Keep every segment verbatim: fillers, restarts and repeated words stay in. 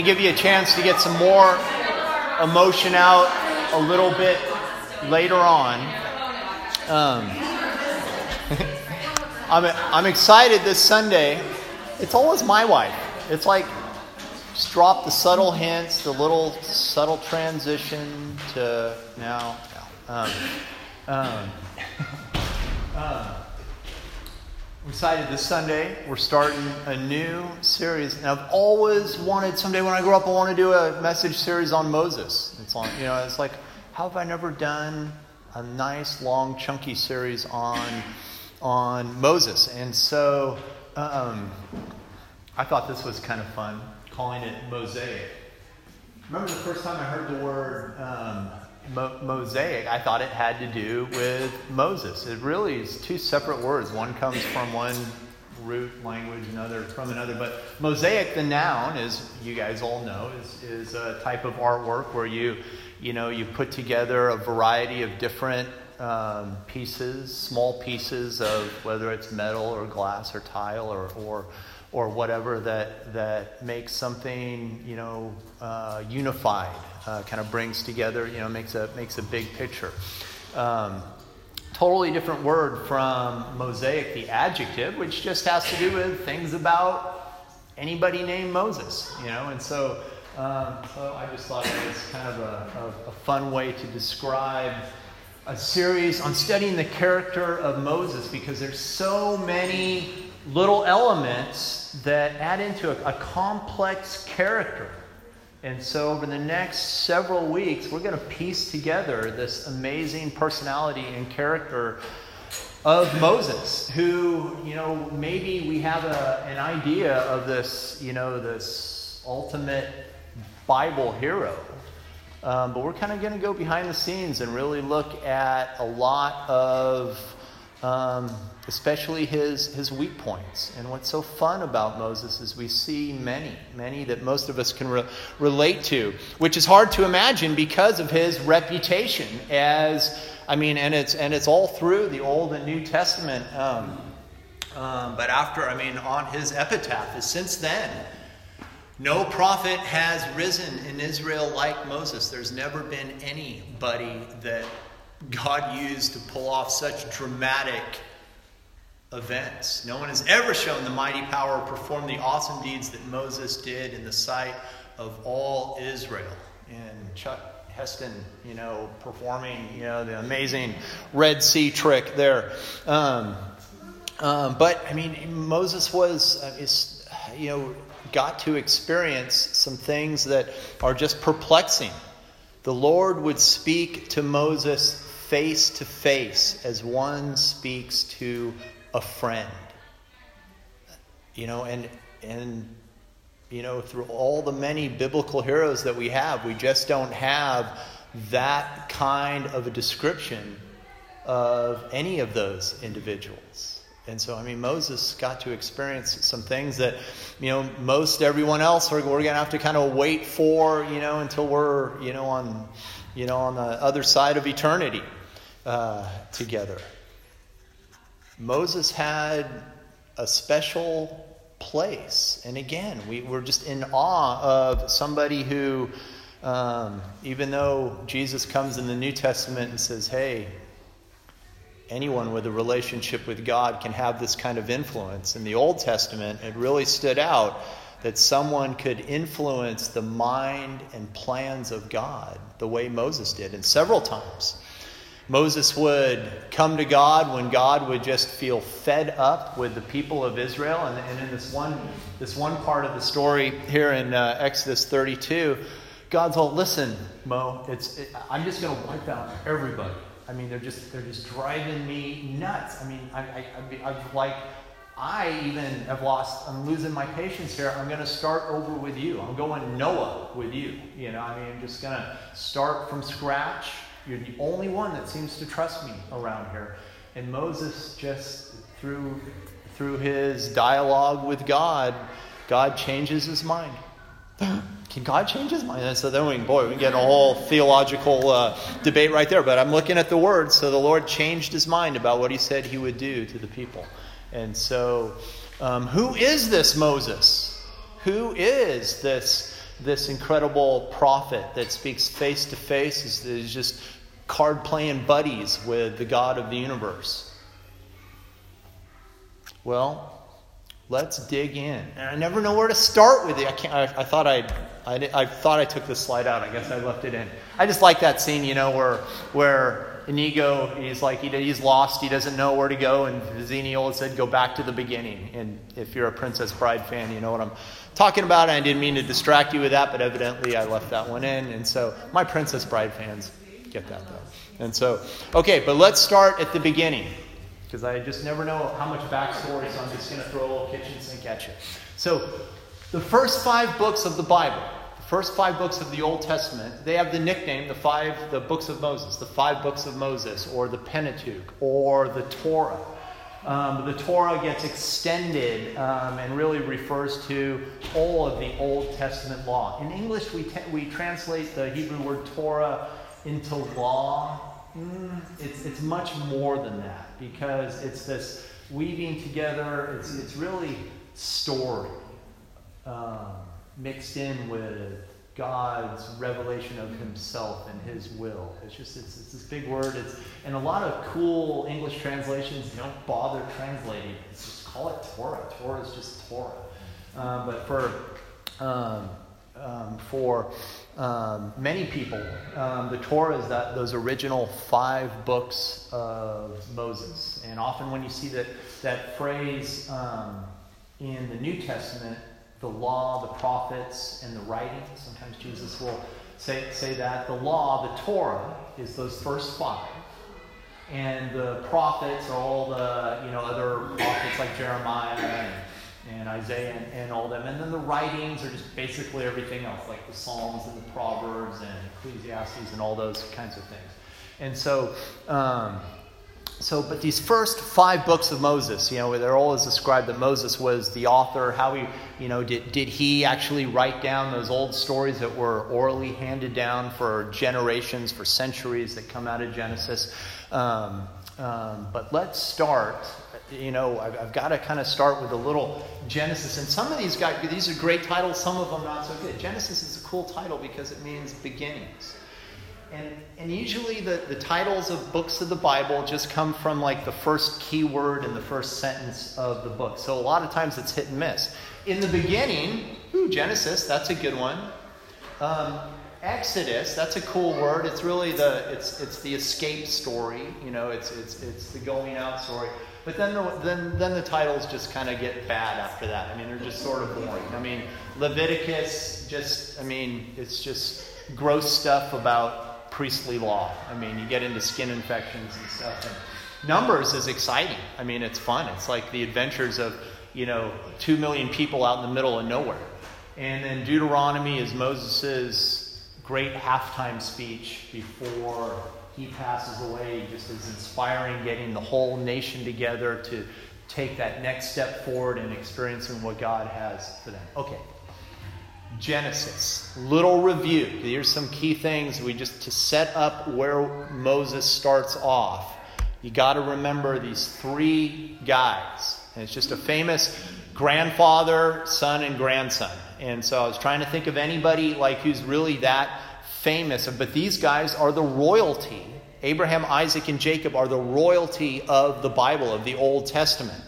Give you a chance to get some more emotion out a little bit later on. Um, I'm I'm excited this Sunday. It's always my wife. It's like just drop the subtle hints, the little subtle transition to now. No. Um, um, um, I'm excited this Sunday. We're starting a new series. And I've always wanted, someday when I grow up, I want to do a message series on Moses. It's on, you know, it's like, how have I never done a nice, long, chunky series on on Moses? And so um, I thought this was kind of fun, calling it Mosaic. Remember the first time I heard the word um, Mo- Mosaic, I thought it had to do with Moses. It really is two separate words. One comes from one root language, another from another. But Mosaic, the noun, as you guys all know, is, is a type of artwork where you, you know, you put together a variety of different um, pieces, small pieces of whether it's metal or glass or tile or or or whatever that that makes something, you know, uh, unified. Uh, kind of brings together, you know, makes a makes a big picture. Um, totally different word from mosaic, the adjective, which just has to do with things about anybody named Moses, you know. And so, um, so I just thought it was kind of a, a, a fun way to describe a series on studying the character of Moses, because there's so many little elements that add into a, a complex character. And so over the next several weeks, we're going to piece together this amazing personality and character of Moses, who, you know, maybe we have a, an idea of this, you know, this ultimate Bible hero. Um, but we're kind of going to go behind the scenes and really look at a lot of, um, especially his his weak points. And what's so fun about Moses is we see many, many that most of us can re- relate to, which is hard to imagine because of his reputation as, I mean, and it's and it's all through the Old and New Testament. Um, um, but after, I mean, on his epitaph is, since then, no prophet has risen in Israel like Moses. There's never been anybody that God used to pull off such dramatic events. No one has ever shown the mighty power or performed the awesome deeds that Moses did in the sight of all Israel. And Chuck Heston, you know, performing, you know, the amazing Red Sea trick there. Um, um, but, I mean, Moses was, uh, is, you know, got to experience some things that are just perplexing. The Lord would speak to Moses face to face as one speaks to a friend. You know, and and you know, through all the many biblical heroes that we have, we just don't have that kind of a description of any of those individuals. And so, I mean, Moses got to experience some things that, you know, most everyone else, we're, we're going to have to kind of wait for, you know, until we're, you know, on, you know, on the other side of eternity uh, together. Moses had a special place. And again, we were just in awe of somebody who, um, even though Jesus comes in the New Testament and says, hey, anyone with a relationship with God can have this kind of influence. In the Old Testament, it really stood out that someone could influence the mind and plans of God the way Moses did. And several times, Moses would come to God when God would just feel fed up with the people of Israel. And, and in this one, this one part of the story here in uh, Exodus thirty-two, God's all, listen, Mo, it's it, I'm just going to wipe out everybody. I mean, they're just they're just driving me nuts. I mean, I, I, I, I've like, I even have lost, I'm losing my patience here. I'm going to start over with you. I'm going Noah with you. You know, I mean, I'm just going to start from scratch. You're the only one that seems to trust me around here. And Moses just, through, through his dialogue with God, God changes his mind. Can God change his mind? And so then we, boy, we get a whole theological uh, debate right there. But I'm looking at the word. So the Lord changed his mind about what he said he would do to the people. And so, um, who is this Moses? Who is this this incredible prophet that speaks face to face, is, is just card-playing buddies with the God of the universe? Well, let's dig in. And I never know where to start with it. I can't. I, I thought I'd, I I thought I took this slide out. I guess I left it in. I just like that scene, you know, where where Inigo, he's like, he, he's lost. He doesn't know where to go. And Zeniola said, go back to the beginning. And if you're a Princess Bride fan, you know what I'm talking about. And I didn't mean to distract you with that, but evidently I left that one in. And so my Princess Bride fans get that, though. And so, okay, but let's start at the beginning, because I just never know how much backstory, so I'm just going to throw a little kitchen sink at you. So the first five books of the Bible, First five books of the Old Testament, they have the nickname, the five, the books of Moses, the five books of Moses, or the Pentateuch, or the Torah. Um, the Torah gets extended um, and really refers to all of the Old Testament law. In English, we te- we translate the Hebrew word Torah into law. Mm, it's it's much more than that, because it's this weaving together. It's it's really story. Um, mixed in with God's revelation of himself and his will. It's just, it's, it's this big word. It's, and a lot of cool English translations don't bother translating. It's just call it Torah. Torah is just Torah. Um, but for um, um, for um, many people, um, the Torah is that those original five books of Moses. And often when you see that, that phrase um, in the New Testament, the law, the prophets, and the writings. Sometimes Jesus will say, say that. The law, the Torah, is those first five. And the prophets are all the, you know, other prophets like Jeremiah and, and Isaiah and, and all them. And then the writings are just basically everything else, like the Psalms and the Proverbs and Ecclesiastes and all those kinds of things. And so... Um, So, but these first five books of Moses, you know, they're always described that Moses was the author. How he, you know, did, did he actually write down those old stories that were orally handed down for generations, for centuries, that come out of Genesis? Um, um, but let's start, you know, I've, I've got to kind of start with a little Genesis. And some of these guys, these are great titles, some of them not so good. Genesis is a cool title because it means beginnings. And, and usually the, the titles of books of the Bible just come from like the first key word in the first sentence of the book. So a lot of times it's hit and miss. In the beginning, ooh, Genesis, that's a good one. Um, Exodus, that's a cool word. It's really the it's it's the escape story. You know, it's it's it's the going out story. But then the, then then the titles just kind of get bad after that. I mean, they're just sort of boring. I mean, Leviticus, just I mean, it's just gross stuff about priestly law. I mean, you get into skin infections and stuff. And Numbers is exciting. I mean, it's fun. It's like the adventures of, you know, two million people out in the middle of nowhere. And then Deuteronomy is Moses' great halftime speech before he passes away. Just as inspiring, getting the whole nation together to take that next step forward and experiencing what God has for them. Okay. Genesis, little review. Here's some key things we just to set up where Moses starts off. You got to remember these three guys. And it's just a famous grandfather, son, and grandson. And so I was trying to think of anybody like who's really that famous. But these guys are the royalty. Abraham, Isaac, and Jacob are the royalty of the Bible, of the Old Testament.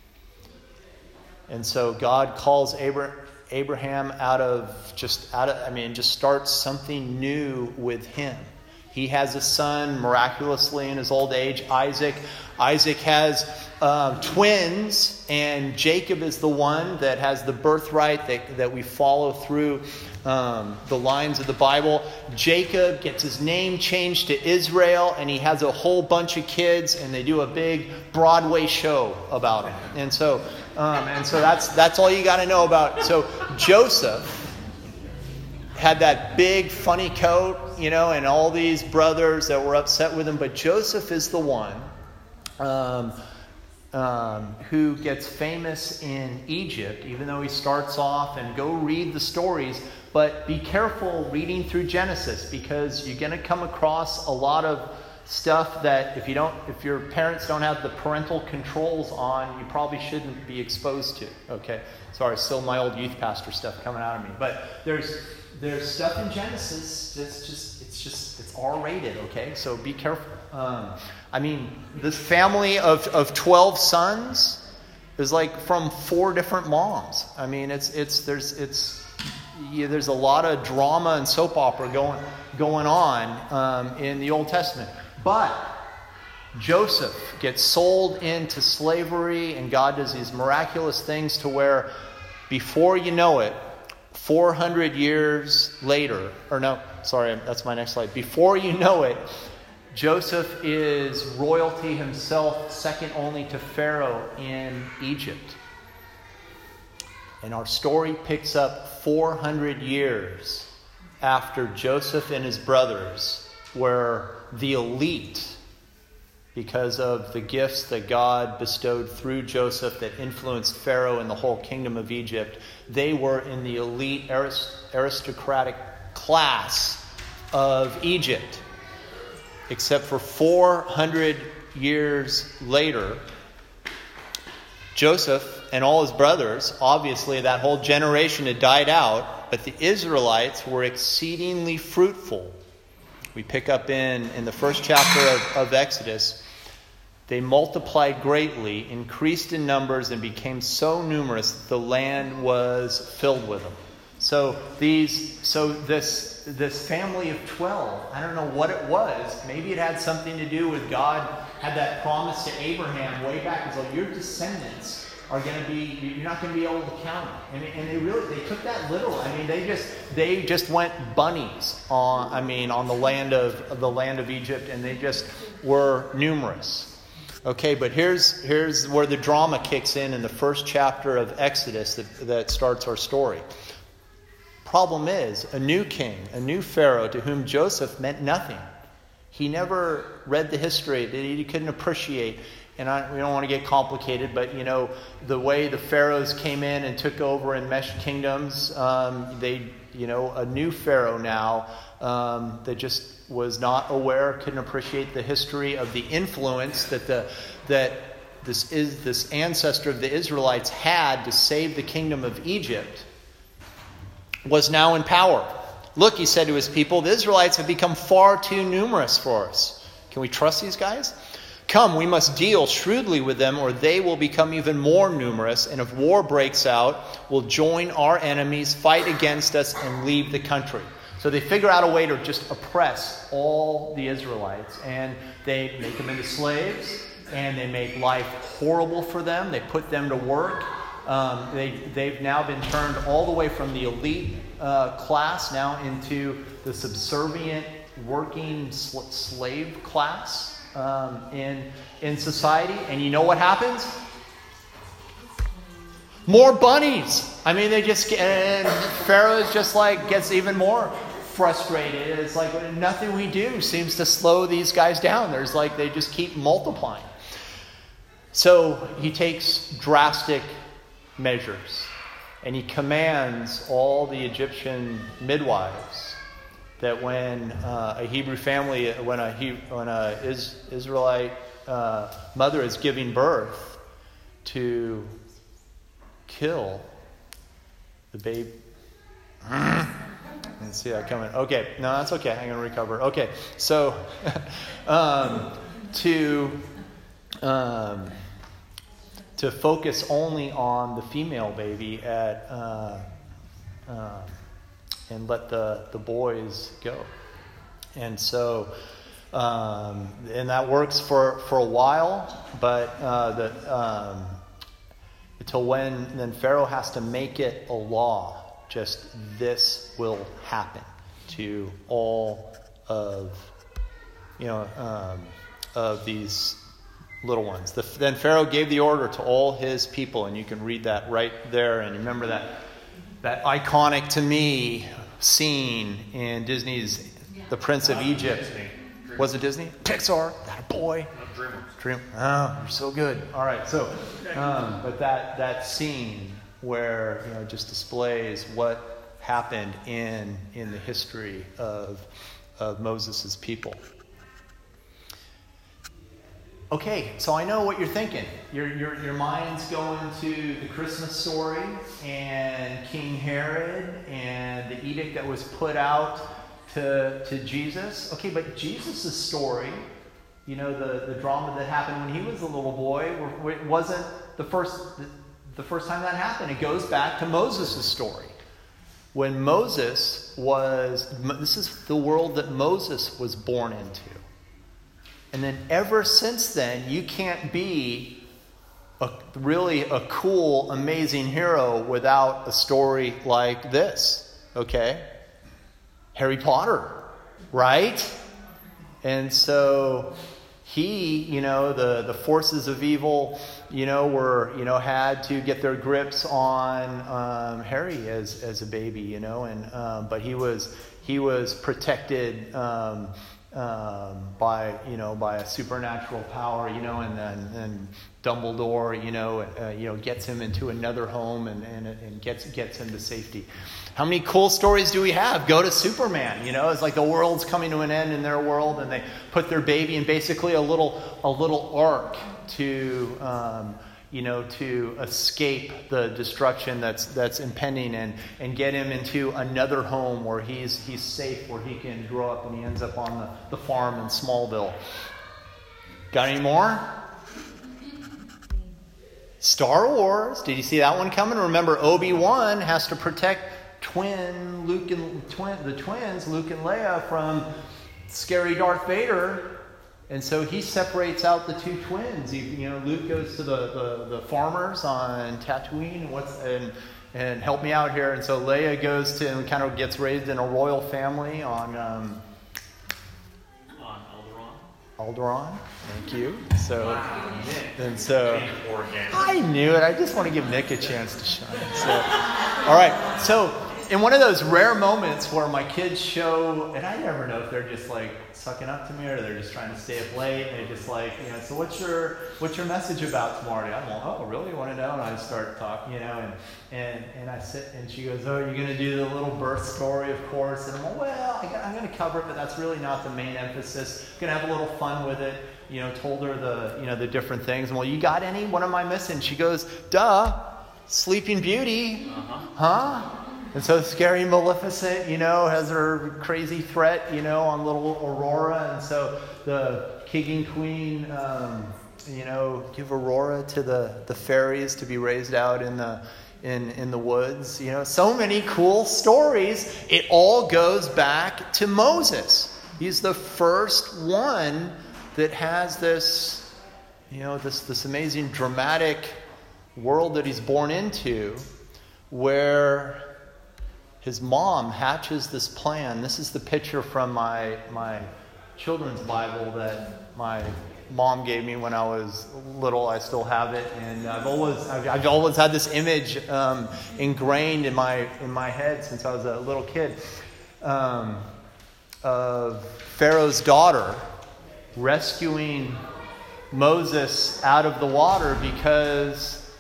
And so God calls Abraham. Abraham out of just out of I mean just starts something new with him. He has a son miraculously in his old age, Isaac. Isaac has uh, twins, and Jacob is the one that has the birthright that, that we follow through um, the lines of the Bible. Jacob gets his name changed to Israel, and he has a whole bunch of kids, and they do a big Broadway show about him. And so, um, and so that's that's all you got to know about. So Joseph had that big funny coat, you know, and all these brothers that were upset with him. But Joseph is the one um, um, who gets famous in Egypt, even though he starts off, and go read the stories. But be careful reading through Genesis, because you're going to come across a lot of stuff that if you don't, if your parents don't have the parental controls on, you probably shouldn't be exposed to. Okay, sorry, still my old youth pastor stuff coming out of me. But there's there's stuff in Genesis that's just, it's just, it's R-rated, okay? So be careful. Um, I mean, this family of, of twelve sons is like from four different moms. I mean, it's, it's, there's, it's, yeah, there's a lot of drama and soap opera going, going on um, in the Old Testament. But Joseph gets sold into slavery, and God does these miraculous things to where before you know it, four hundred years later, or no, sorry, that's my next slide. Before you know it, Joseph is royalty himself, second only to Pharaoh in Egypt. And our story picks up four hundred years after Joseph and his brothers were the elite because of the gifts that God bestowed through Joseph that influenced Pharaoh and the whole kingdom of Egypt. They were in the elite aristocratic class of Egypt. Except for four hundred years later, Joseph and all his brothers, obviously that whole generation had died out, but the Israelites were exceedingly fruitful. We pick up in, in the first chapter of, of Exodus. They multiplied greatly, increased in numbers, and became so numerous that the land was filled with them. So these, so this this family of twelve, I don't know what it was. Maybe it had something to do with God had that promise to Abraham way back. As though your descendants are going to be, you're not going to be able to count them. And, and they really, they took that literal. I mean, they just they just went bunnies on. I mean, on the land of, of the land of Egypt, and they just were numerous. Okay, but here's here's where the drama kicks in in the first chapter of Exodus that, that starts our story. Problem is, a new king, a new Pharaoh to whom Joseph meant nothing. He never read the history that he couldn't appreciate. And I, we don't want to get complicated, but you know, the way the pharaohs came in and took over and meshed kingdoms, um, they, you know, a new Pharaoh now um, that just was not aware, couldn't appreciate the history of the influence that the that this is this ancestor of the Israelites had to save the kingdom of Egypt, was now in power. Look, he said to his people, the Israelites have become far too numerous for us. Can we trust these guys? Come, we must deal shrewdly with them, or they will become even more numerous, and if war breaks out, we'll join our enemies, fight against us, and leave the country. So they figure out a way to just oppress all the Israelites, and they make them into slaves, and they make life horrible for them. They put them to work. Um, they, they've now been turned all the way from the elite uh, class now into the subservient working sl- slave class. Um, in in society, and you know what happens? More bunnies. I mean, they just get, and Pharaoh just like gets even more frustrated. It's like nothing we do seems to slow these guys down. There's like they just keep multiplying. So he takes drastic measures, and he commands all the Egyptian midwives that when uh, a Hebrew family, when a he, when a is, Israelite uh, mother is giving birth, to kill the baby. Didn't see that coming. Okay, no, that's okay. I'm going to recover. Okay, so um, to um, to focus only on the female baby at. Uh, uh, and let the, the boys go. And so, um, and that works for, for a while, but uh, the, um, until when then Pharaoh has to make it a law, just this will happen to all of, you know, um, of these little ones. The, then Pharaoh gave the order to all his people, and you can read that right there, and remember that that iconic to me scene in Disney's The Prince of Egypt. Was it Disney? Pixar. That boy. Dream. Oh, you're so good. All right. So, um, but that that scene where you know just displays what happened in in the history of of Moses' people. Okay, so I know what you're thinking. Your, your, your mind's going to the Christmas story and King Herod and the edict that was put out to, to Jesus. Okay, but Jesus' story, you know, the, the drama that happened when he was a little boy, it wasn't the first, the, the first time that happened. It goes back to Moses' story. When Moses was, this is the world that Moses was born into. And then ever since then, you can't be a, really a cool, amazing hero without a story like this, okay? Harry Potter, right? And so he, you know, the, the forces of evil, you know, were, you know, had to get their grips on um, Harry as, as a baby, you know, and um, but he was he was protected um, um, by, you know, by a supernatural power, you know, and then and Dumbledore, you know, uh, you know, gets him into another home and, and and gets gets him to safety. How many cool stories do we have? Go to Superman, you know, it's like the world's coming to an end in their world, and they put their baby in basically a little a little ark to um, you know, to escape the destruction that's that's impending, and, and get him into another home where he's he's safe, where he can grow up, and he ends up on the, the farm in Smallville. Got any more? Star Wars. Did you see that one coming? Remember, Obi-Wan has to protect twin Luke and twin the twins, Luke and Leia, from scary Darth Vader. And so he separates out the two twins. He, you know, Luke goes to the, the, the farmers on Tatooine and what's and and help me out here. And so Leia goes to and kind of gets raised in a royal family on um, on Alderaan. Alderaan. Thank you. So wow. and so I knew it. I just want to give Nick a chance to shine. So all right. So in one of those rare moments where my kids show, and I never know if they're just like sucking up to me or they're just trying to stay up late, and they just like, you know, so what's your what's your message about tomorrow? I'm like, oh, really? You want to know? And I start talking, you know, and and and I sit, and she goes, oh, you're going to do the little birth story, of course. And I'm like, well, I got, I'm going to cover it, but that's really not the main emphasis. Going to have a little fun with it. You know, told her the, you know, the different things. And, well, you got any? What am I missing? She goes, duh, Sleeping Beauty. Uh-huh. Huh? And so Scary Maleficent, you know, has her crazy threat, you know, on little Aurora. And so the king and queen, um, you know, give Aurora to the, the fairies to be raised out in the in in the woods. You know, so many cool stories. It all goes back to Moses. He's the first one that has this, you know, this this amazing dramatic world that he's born into, where his mom hatches this plan. This is the picture from my my children's Bible that my mom gave me when I was little. I still have it, and I've always I've, I've always had this image um, ingrained in my in my head since I was a little kid, um, of Pharaoh's daughter rescuing Moses out of the water because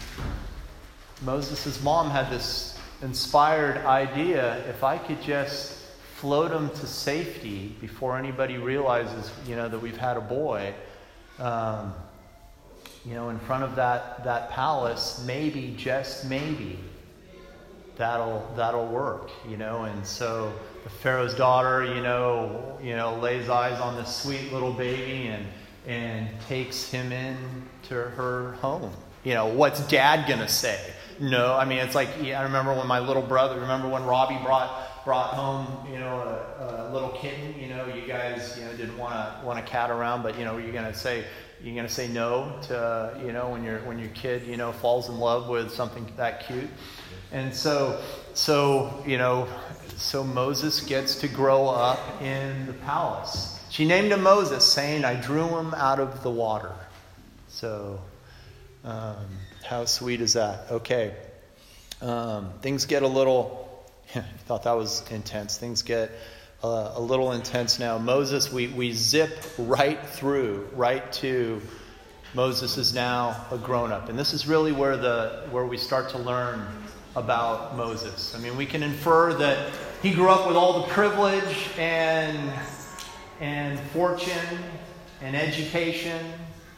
Moses' mom had this inspired idea: if I could just float him to safety before anybody realizes, you know, that we've had a boy, um, you know, in front of that that palace, maybe, just maybe, that'll that'll work, you know. And so the Pharaoh's daughter, you know, you know, lays eyes on this sweet little baby and and takes him in to her home. You know, what's Dad gonna say? No, I mean, it's like, I remember when my little brother, remember when Robbie brought brought home, you know, a, a little kitten, you know, you guys, you know, didn't want to want a cat around, but, you know, you're going to say, you're going to say no to, you know, when your when your kid, you know, falls in love with something that cute. And so, so, you know, so Moses gets to grow up in the palace. She named him Moses, saying, I drew him out of the water. So, um, how sweet is that? Okay. Um, things get a little, I thought that was intense. Things get uh, a little intense now. Moses, we, we zip right through, right to Moses is now a grown-up. And this is really where the where we start to learn about Moses. I mean, we can infer that he grew up with all the privilege and and fortune and education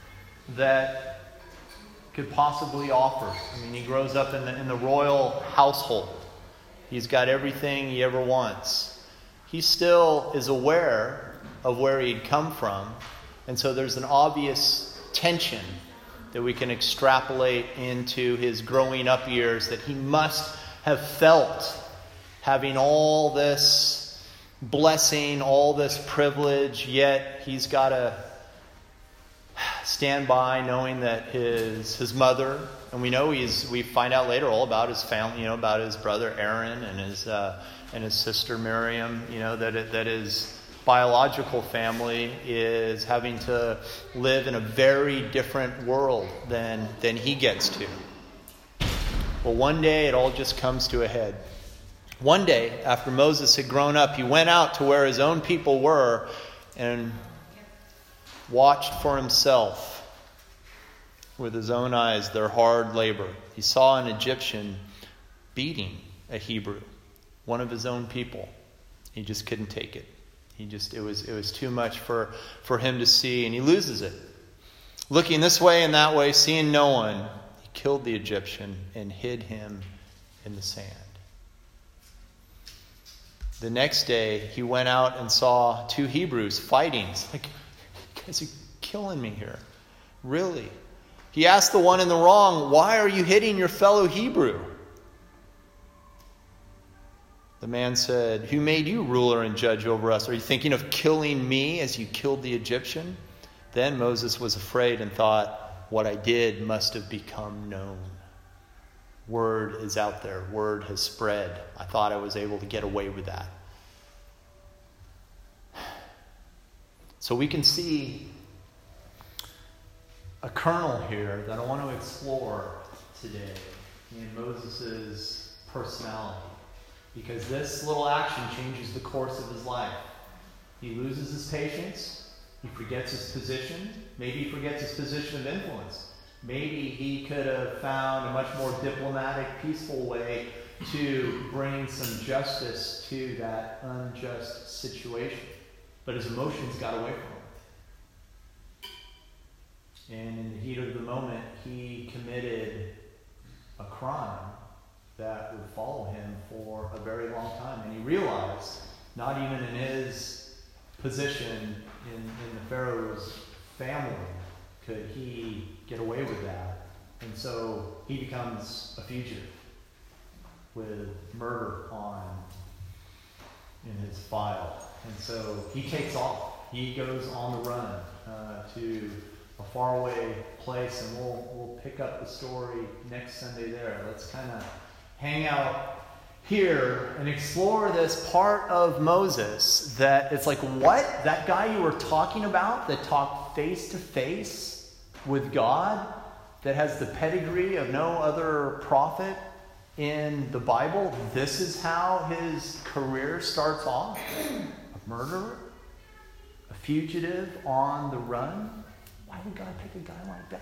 that could possibly offer. I mean, he grows up in the, in the royal household. He's got everything he ever wants. He still is aware of where he'd come from. And so there's an obvious tension that we can extrapolate into his growing up years that he must have felt, having all this blessing, all this privilege, yet he's got to stand by knowing that his his mother, and we know he's we find out later all about his family, you know, about his brother Aaron and his uh, and his sister Miriam, you know, that it, that his biological family is having to live in a very different world than than he gets to. Well, one day it all just comes to a head. One day, after Moses had grown up, he went out to where his own people were and watched for himself with his own eyes their hard labor. He saw an Egyptian beating a Hebrew, one of his own people. He just couldn't take it. He just it was it was too much for, for him to see, and he loses it. Looking this way and that way, seeing no one, he killed the Egyptian and hid him in the sand. The next day, he went out and saw two Hebrews fighting. It's like, you guys are killing me here. Really? He asked the one in the wrong, why are you hitting your fellow Hebrew? The man said, who made you ruler and judge over us? Are you thinking of killing me as you killed the Egyptian? Then Moses was afraid and thought, what I did must have become known. Word is out there. Word has spread. I thought I was able to get away with that. So we can see a kernel here that I want to explore today in Moses' personality. Because this little action changes the course of his life. He loses his patience. He forgets his position. Maybe he forgets his position of influence. Maybe he could have found a much more diplomatic, peaceful way to bring some justice to that unjust situation. But his emotions got away from him. And in the heat of the moment, he committed a crime that would follow him for a very long time. And he realized, not even in his position in, in the Pharaoh's family, could he get away with that. And so he becomes a fugitive with murder on in his file. And so he takes off. He goes on the run uh, to a faraway place, and we'll we'll pick up the story next Sunday there. Let's kind of hang out here and explore this part of Moses that it's like, what? That guy you were talking about that talked face to face with God, that has the pedigree of no other prophet in the Bible, this is how his career starts off? A murderer? A fugitive on the run? Why would God pick a guy like that?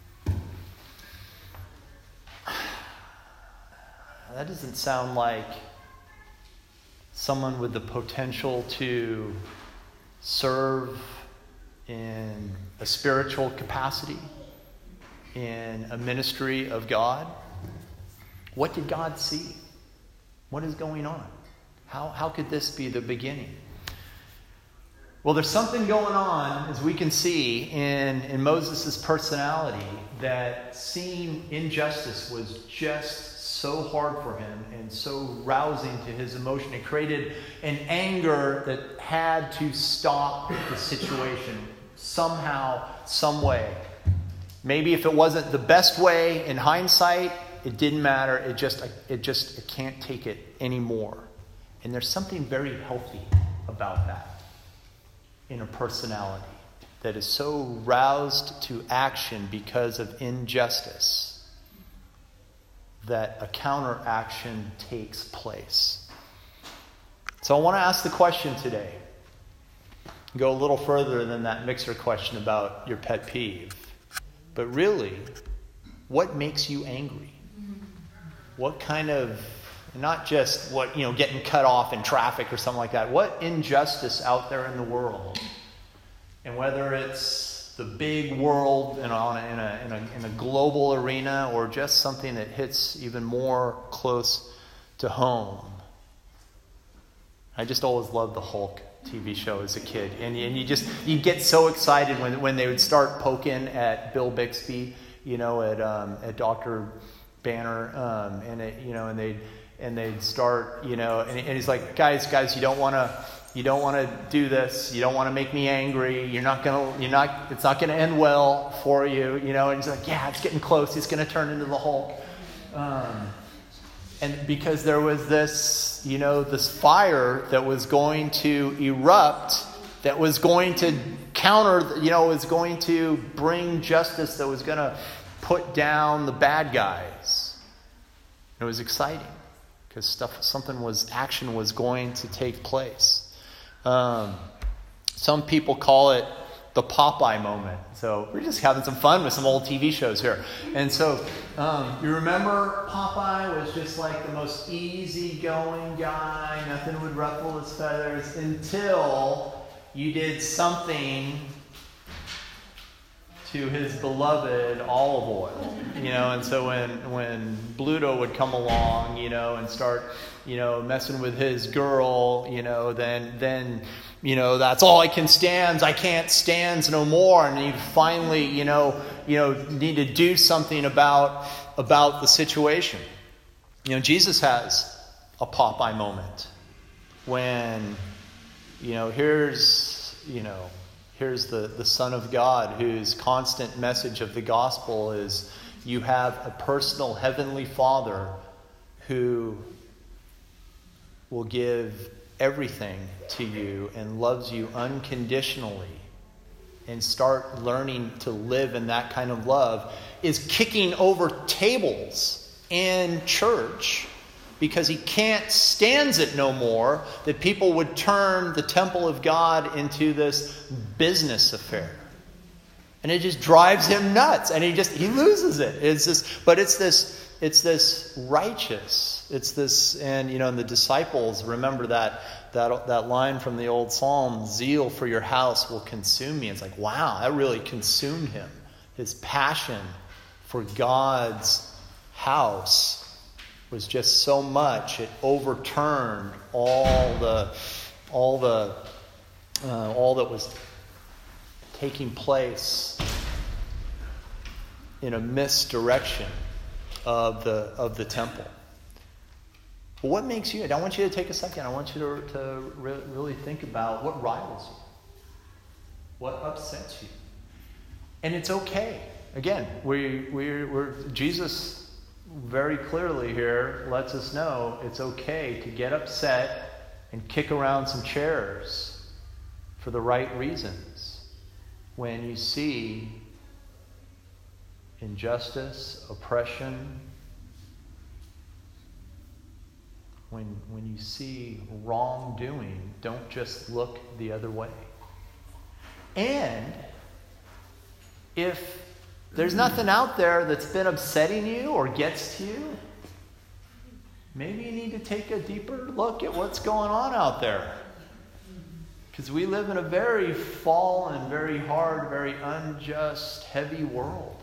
That doesn't sound like someone with the potential to serve in a spiritual capacity, in a ministry of God. What did God see? What is going on? How, how could this be the beginning? Well, there's something going on, as we can see, in, in Moses' personality, that seeing injustice was just so hard for him and so rousing to his emotion. It created an anger that had to stop the situation somehow, some way. Maybe if it wasn't the best way in hindsight, it didn't matter. It just, it just, it can't take it anymore. And there's something very healthy about that in a personality that is so roused to action because of injustice that a counteraction takes place. So I want to ask the question today. Go a little further than that mixer question about your pet peeve. But really, what makes you angry? What kind of, not just what, you know, getting cut off in traffic or something like that. What injustice out there in the world? And whether it's the big world and on a, in, a, in, a, in a global arena, or just something that hits even more close to home. I just always loved the Hulk T V show as a kid, and, and you just you get so excited when when they would start poking at Bill Bixby, you know, at um, at Doctor Banner, um, and it, you know, and they and they'd start, you know, and, and he's like, guys, guys, you don't want to. You don't want to do this. You don't want to make me angry. You're not gonna. You're not. It's not gonna end well for you. You know. And he's like, yeah, it's getting close. He's gonna turn into the Hulk. Um, and because there was this, you know, this fire that was going to erupt, that was going to counter. You know, was going to bring justice. That was going to put down the bad guys. It was exciting because stuff. Something was action was going to take place. Um, some people call it the Popeye moment. So we're just having some fun with some old T V shows here. And so um, you remember Popeye was just like the most easygoing guy. Nothing would ruffle his feathers until you did something to his beloved olive oil. You know, and so when, when Bluto would come along, you know, and start, you know, messing with his girl, you know, then, then, you know, that's all I can stand. I can't stand no more. And you finally, you know, you know, need to do something about, about the situation. You know, Jesus has a Popeye moment when, you know, here's, you know, here's the, the Son of God whose constant message of the gospel is you have a personal heavenly Father who will give everything to you and loves you unconditionally, and start learning to live in that kind of love, is kicking over tables in church because he can't stands it no more that people would turn the temple of God into this business affair. And it just drives him nuts, and he just he loses it. It's this, but it's this it's this righteous. It's this, and you know, and the disciples remember that that that line from the old psalm, zeal for your house will consume me. It's like, wow, that really consumed him. His passion for God's house was just so much it overturned all the all the uh, all that was taking place in a misdirection of the of the temple. But what makes you? I want you to take a second. I want you to to re- really think about what riles you, what upsets you, and it's okay. Again, we we we're Jesus. Very clearly here lets us know it's okay to get upset and kick around some chairs for the right reasons when you see injustice, oppression, when when you see wrongdoing. Don't just look the other way. And if there's nothing out there that's been upsetting you or gets to you, maybe you need to take a deeper look at what's going on out there. Because we live in a very fallen, very hard, very unjust, heavy world.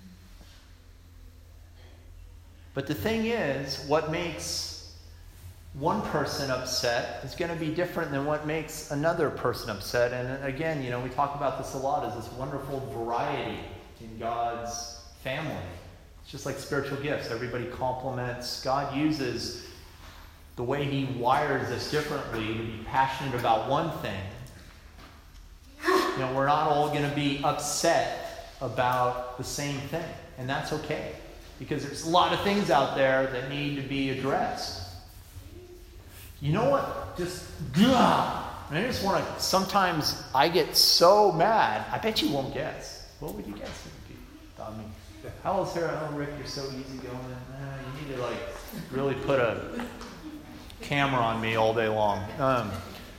But the thing is, what makes one person upset is going to be different than what makes another person upset. And again, you know, we talk about this a lot, is this wonderful variety in God's family. It's just like spiritual gifts. Everybody complements. God uses the way he wires us differently to be passionate about one thing. You know, we're not all going to be upset about the same thing. And that's okay. Because there's a lot of things out there that need to be addressed. You know what? Just, ugh, I just want to, sometimes I get so mad. I bet you won't guess. What would you guess it would be? I mean, how is Sarah? Oh, Rick, you're so easygoing. Uh, you need to like really put a camera on me all day long. Um,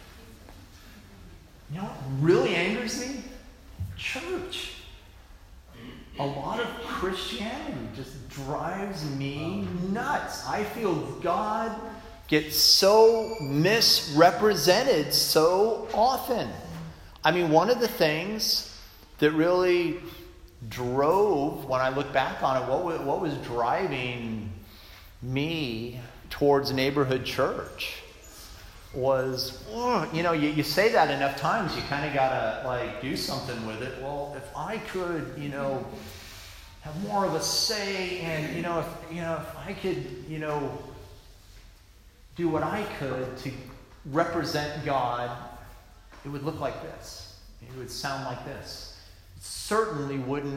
you know what really angers me? Church. A lot of Christianity just drives me nuts. I feel God gets so misrepresented so often. I mean, one of the things that really drove, when I look back on it, what was, what was driving me towards neighborhood church was, you know, you, you say that enough times, you kind of got to, like, do something with it. Well, if I could, you know, have more of a say, and, you know, if, you know, if I could, you know, do what I could to represent God, it would look like this. It would sound like this. It certainly wouldn't.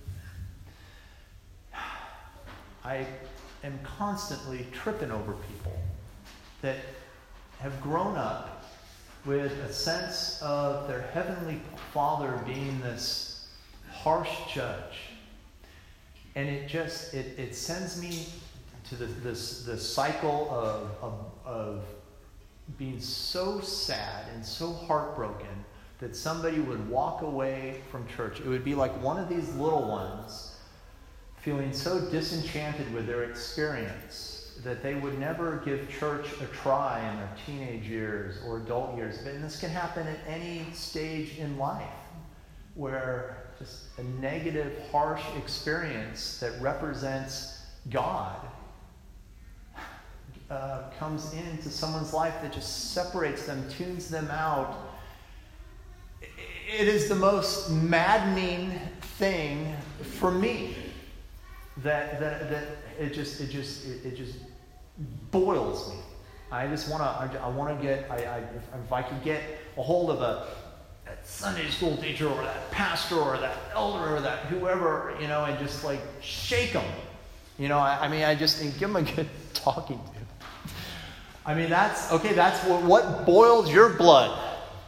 I am constantly tripping over people that have grown up with a sense of their heavenly Father being this harsh judge. And it just, it, it sends me to the, this, this cycle of, of, of being so sad and so heartbroken that somebody would walk away from church. It would be like one of these little ones feeling so disenchanted with their experience that they would never give church a try in their teenage years or adult years. And this can happen at any stage in life, where just a negative, harsh experience that represents God uh, comes into someone's life that just separates them, tunes them out. It is the most maddening thing for me that that, that it just it just it, it just boils me. I just want to I, I want to get I, I if, if I could get a hold of a that Sunday school teacher or that pastor or that elder or that whoever, you know, and just like shake them. You know, I, I mean, I just and give them a good talking to. I mean, that's, okay, that's what, what boils your blood.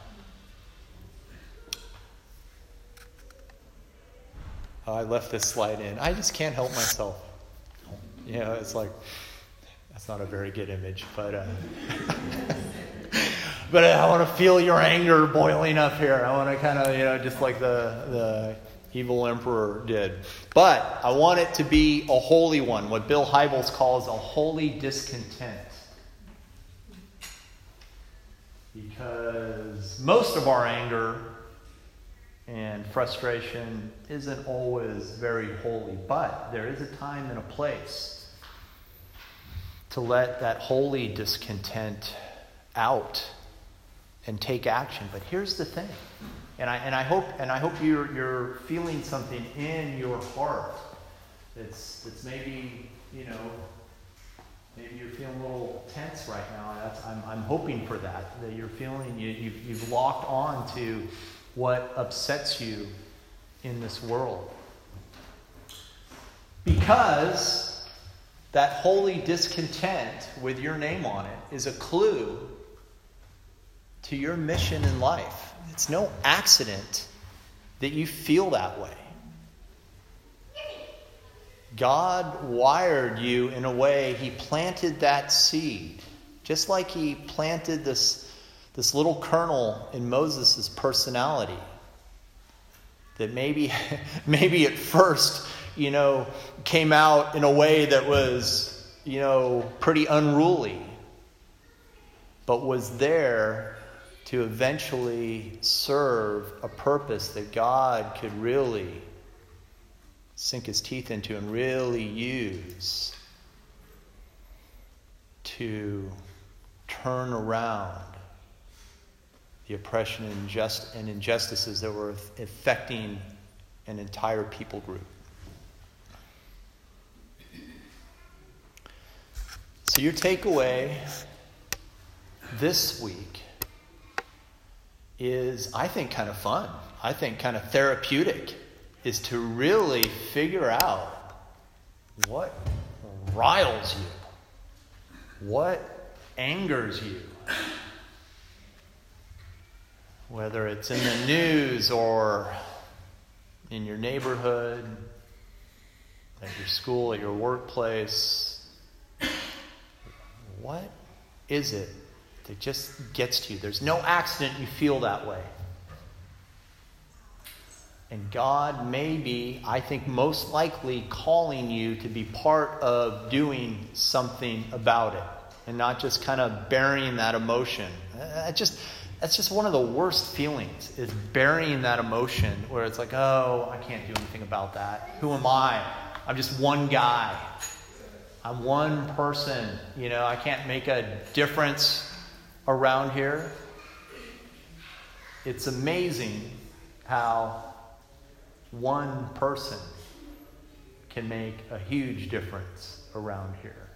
Oh, I left this slide in. I just can't help myself. You know, it's like, that's not a very good image, but... Uh, But I want to feel your anger boiling up here. I want to kind of, you know, just like the, the evil emperor did. But I want it to be a holy one, what Bill Hybels calls a holy discontent. Because most of our anger and frustration isn't always very holy. But there is a time and a place to let that holy discontent out and take action. But here's the thing, and I and I hope and I hope you're you're feeling something in your heart that's that's maybe, you know, maybe you're feeling a little tense right now. That's I'm I'm hoping for that that you're feeling you you've, you've locked on to what upsets you in this world, because that holy discontent with your name on it is a clue to your mission in life. It's no accident that you feel that way. God wired you in a way, He planted that seed. Just like He planted this, this little kernel in Moses' personality. That maybe, maybe at first, you know, came out in a way that was, you know, pretty unruly. But was there to eventually serve a purpose that God could really sink His teeth into and really use to turn around the oppression and, injust- and injustices that were affecting an entire people group. So your takeaway this week is, I think, kind of fun. I think kind of therapeutic, is to really figure out what riles you, what angers you. Whether it's in the news or in your neighborhood, at your school, at your workplace. What is it that just gets to you? There's no accident you feel that way. And God may be, I think most likely, calling you to be part of doing something about it. And not just kind of burying that emotion. I just, That's just one of the worst feelings, is burying that emotion where it's like, oh, I can't do anything about that. Who am I? I'm just one guy. I'm one person. You know, I can't make a difference around here. It's amazing how one person can make a huge difference around here.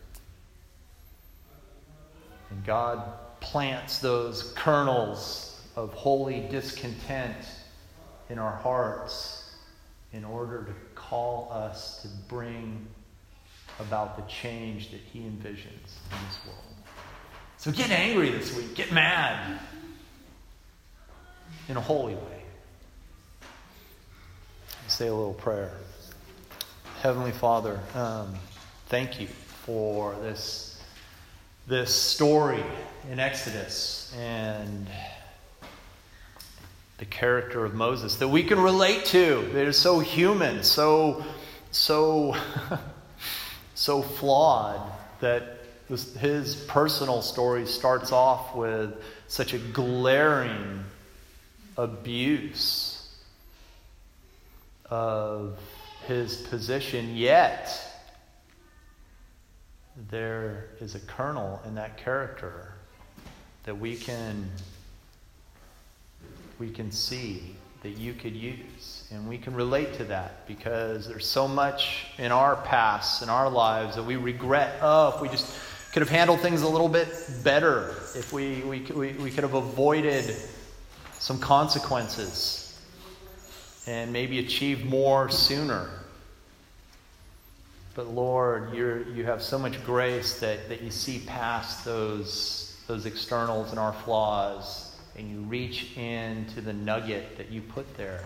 And God plants those kernels of holy discontent in our hearts in order to call us to bring about the change that He envisions in this world. So get angry this week. Get mad in a holy way. Say a little prayer. Heavenly Father, um, thank you for this this story in Exodus and the character of Moses that we can relate to. That is so human, so so so flawed, that this, his personal story starts off with such a glaring abuse of his position, yet there is a kernel in that character that we can we can see that you could use, and we can relate to that because there's so much in our past, in our lives, that we regret. Oh, if we just could have handled things a little bit better, if we we we, we could have avoided some consequences and maybe achieved more sooner. But Lord, you're, you have so much grace that, that you see past those, those externals and our flaws, and you reach into the nugget that you put there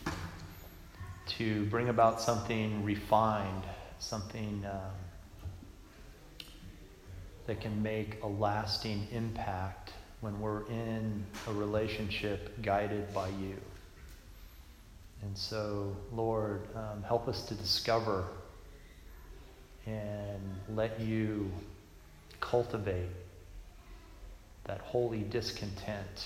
to bring about something refined, something um, that can make a lasting impact when we're in a relationship guided by you. And so, Lord, um, help us to discover and let you cultivate that holy discontent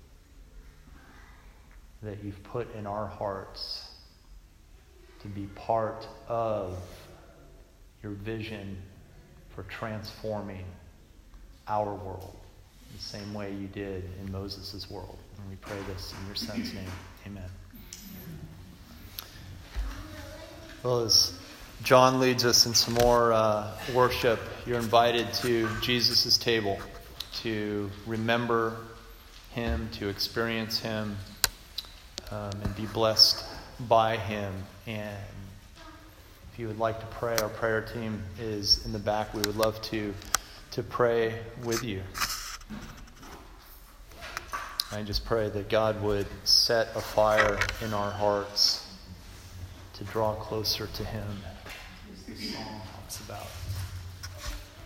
that you've put in our hearts to be part of your vision for transforming our world the same way you did in Moses' world. And we pray this in your Son's name. Amen. Well, as John leads us in some more uh, worship, you're invited to Jesus' table to remember him, to experience him, um, and be blessed by him. And if you would like to pray, our prayer team is in the back. We would love to, to pray with you. I just pray that God would set a fire in our hearts to draw closer to him. This song talks about